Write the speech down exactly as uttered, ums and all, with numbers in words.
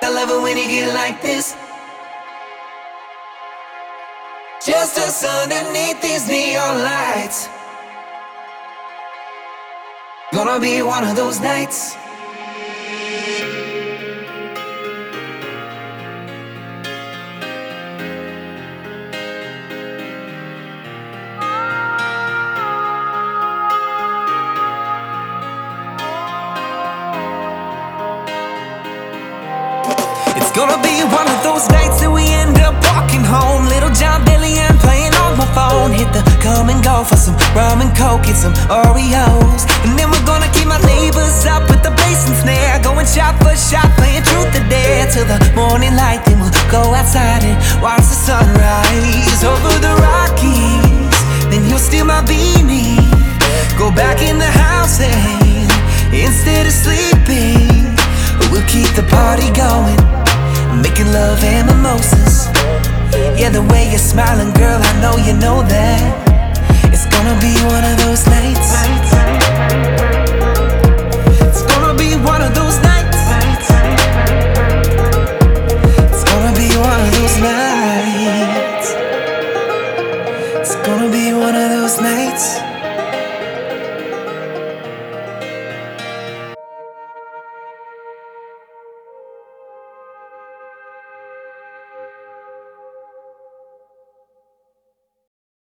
I love it when you get like this. Just us underneath these neon lights. Gonna be one of those nights. It's gonna be one of those nights that we end up walking home. Little John Billy and playing on my phone. Hit the come and go for some rum and coke, get some Oreos. And then we're gonna keep my neighbors up with the bass and snare, going shot for shot, playing truth or dare till the morning light. Then we'll go outside and watch the sunrise over the Rockies. Then you'll steal my beanie, go back in the house, and instead of sleeping, we'll keep the party going, making love and mimosas. Yeah, the way you're smiling, girl, I know you know that. It's gonna be one of those nights. It's gonna be one of those nights.